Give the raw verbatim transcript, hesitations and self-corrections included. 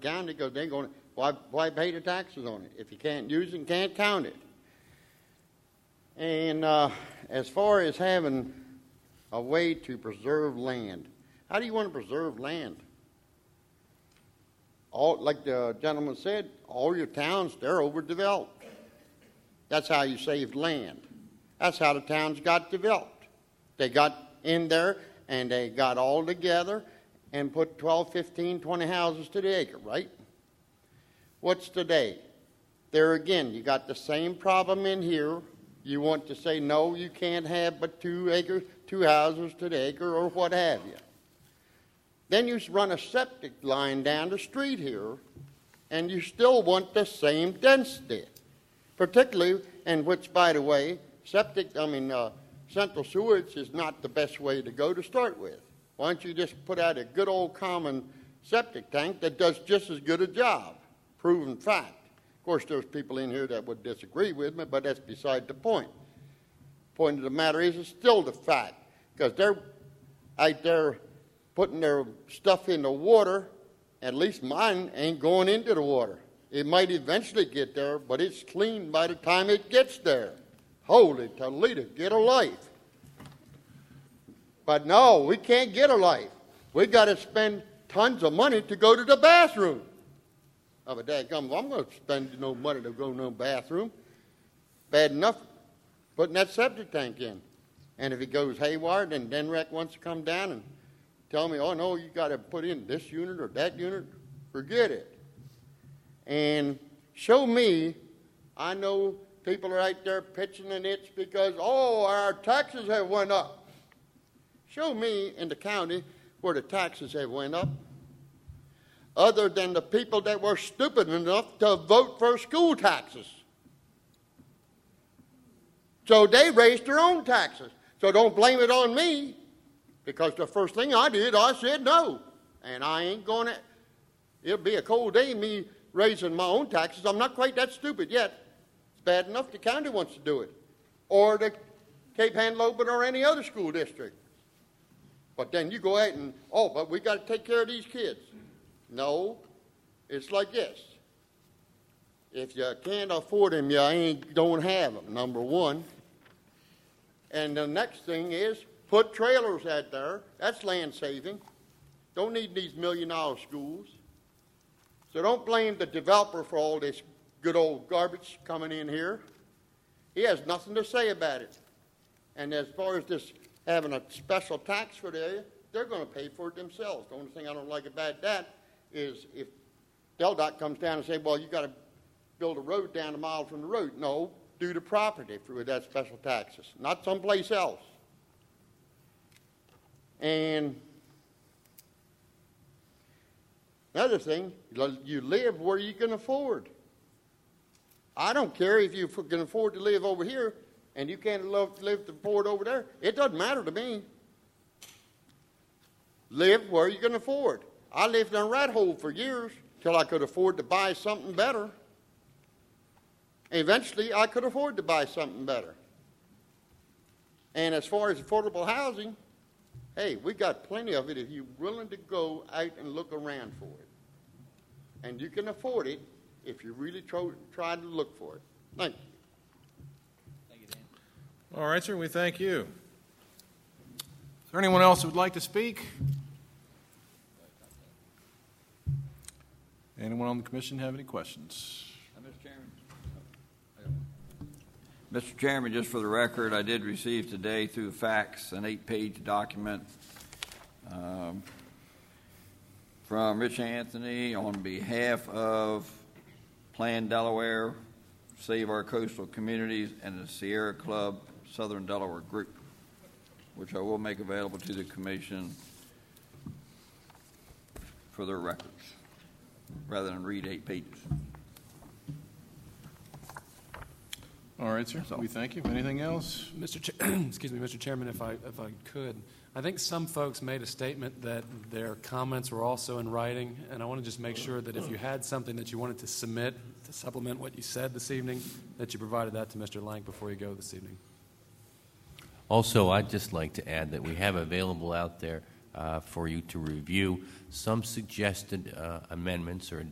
county because they're going to, why, why pay the taxes on it? If you can't use it and can't count it. And uh, as far as having a way to preserve land, how do you want to preserve land? All, like the gentleman said, all your towns, they're overdeveloped. That's how you saved land. That's how the towns got developed. They got in there and they got all together and put twelve, fifteen, twenty houses to the acre, right? What's today? There again, you got the same problem in here. You want to say, no, you can't have but two acres, two houses to the acre or what have you. Then you run a septic line down the street here, and you still want the same density. Particularly, and which, by the way, septic, I mean, uh, central sewage is not the best way to go to start with. Why don't you just put out a good old common septic tank that does just as good a job? Proven fact. Of course, there's people in here that would disagree with me, but that's beside the point. Point of the matter is, it's still the fact, because they're out there putting their stuff in the water. At least mine ain't going into the water. It might eventually get there, but it's clean by the time it gets there. Holy Toledo, get a life. But no, we can't get a life. We got to spend tons of money to go to the bathroom. Oh, but dadgum, I'm going to spend no money to go to no bathroom. Bad enough putting that septic tank in. And if it goes haywire, then D N R E C wants to come down and tell me, oh, no, you got to put in this unit or that unit. Forget it. And show me, I know people are out there pitching an itch because, oh, our taxes have went up. Show me in the county where the taxes have went up, other than the people that were stupid enough to vote for school taxes. So they raised their own taxes. So don't blame it on me, because the first thing I did, I said no. And I ain't going to, it'll be a cold day me raising my own taxes. I'm not quite that stupid yet. It's bad enough the county wants to do it, or the Cape Henlopen or any other school district. But then you go ahead and, oh, but we got to take care of these kids. No, it's like this. If you can't afford them, you ain't don't have them, number one. And the next thing is put trailers out there. That's land saving. Don't need these million dollar schools. So don't blame the developer for all this good old garbage coming in here. He has nothing to say about it. And as far as this having a special tax for the area, they're going to pay for it themselves. The only thing I don't like about that is if Del Doc comes down and says, well, you got to build a road down a mile from the road. No, do the property for that special taxes, not someplace else. And another thing, you live where you can afford. I don't care if you can afford to live over here and you can't live to afford over there. It doesn't matter to me. Live where you can afford. I lived in a rat hole for years till I could afford to buy something better. Eventually, I could afford to buy something better. And as far as affordable housing, hey, we got plenty of it if you're willing to go out and look around for it. And you can afford it if you really try, try to look for it. Thank you. Thank you, Dan. All right, sir, we thank you. Is there anyone else who would like to speak? Anyone on the commission have any questions? Uh, Mister Chairman. Mister Chairman, just for the record, I did receive today through fax an eight-page document um, from Rich Anthony on behalf of Plan Delaware, Save Our Coastal Communities, and the Sierra Club Southern Delaware Group, which I will make available to the commission for their records, rather than read eight pages. All right, sir. We thank you. Anything else? Mister Ch- excuse me, Mister Chairman, if I if I could, I think some folks made a statement that their comments were also in writing, and I want to just make sure that if you had something that you wanted to submit to supplement what you said this evening, that you provided that to Mister Lank before you go this evening. Also, I'd just like to add that we have available out there uh, for you to review some suggested uh, amendments or